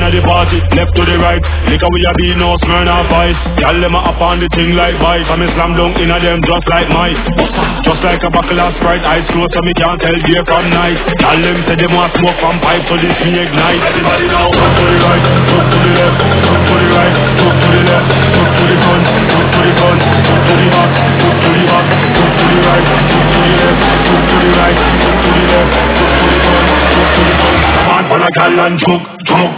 inna the party, left to the right. Liquor we a be no smell no fight. Y'all them a up on the thing like bite. Come and slam down inna them just like mine. Just like a buckle of Sprite, eyes closed so me can't tell day from night. Y'all them say them want smoke from pipe, so this me ignite. Everybody now, look to the right, look to the left, look to the right, look to the left, look to the front, look to the front, look to the back, look to the back, look to the right, look to the left, look to the right, look to the left, look to the front, look to the front. Come on, for a gal and jump, jump.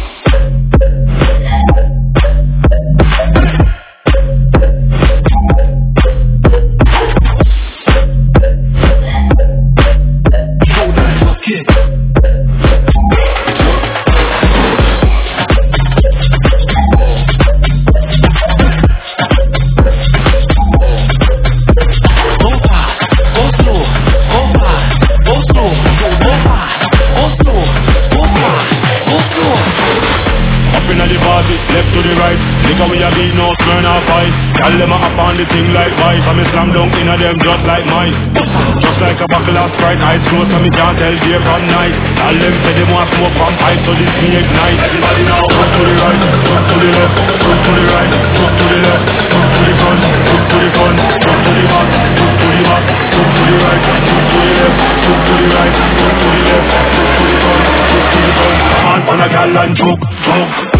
Left to the right, liquor we a be no smell no fight. Y'all them a up on the thing like bite. Come and slam down inna them just like mine. Just like a buckle of Sprite, eyes closed so me can't tell day from night. Y'all them say them want smoke from pipe, so this me ignite. Everybody now, look to the right, look to the left, look to the right, look to the left, look to the front, look to the front, look to the back, look to the back, look to the right, look to the left, look to the right, look to the left, look to the front, look to the front. Come on, for a gal and choke, choke.